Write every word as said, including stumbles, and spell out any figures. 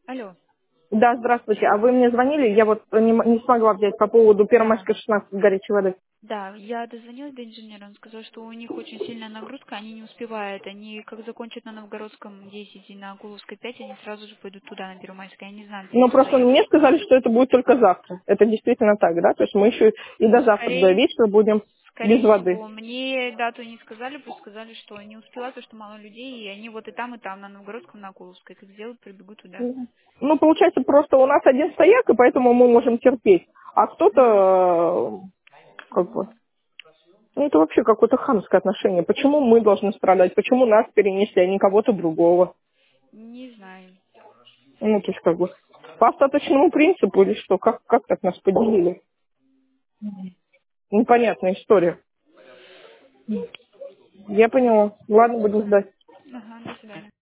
Алло. Да, здравствуйте. А вы мне звонили? Я вот не, м- не смогла взять по поводу Да. Первомайской шестнадцать горячей воды. Да, я дозвонилась до инженера, он сказал, что у них очень сильная нагрузка, они не успевают. Они как закончат на Новгородском десять и на Акуловской пять, они сразу же пойдут туда, на Первомайской. Я не знаю, где Ну, они просто стоят. мне сказали, что это будет только завтра. Это действительно так, да? То есть мы еще и Ну, до завтра, до скорее, вечера будем без скорее воды. всего. Мне дату не сказали, просто сказали, что не успевают, потому что мало людей, и они вот и там, и там, на Новгородском, на Акуловской. Как сделают, прибегут туда. Мгм. Ну, получается, просто у нас один стояк, и поэтому мы можем терпеть. А Мгм. кто-то, э, как бы, ну, это вообще какое-то хамское отношение. Почему мы должны страдать? Почему нас перенесли, а не кого-то другого? Не знаю. Ну, то есть, как бы, по остаточному принципу или что? Как, как так нас поделили? Непонятная история. Я поняла. Ладно, буду ждать. Ага, до свидания.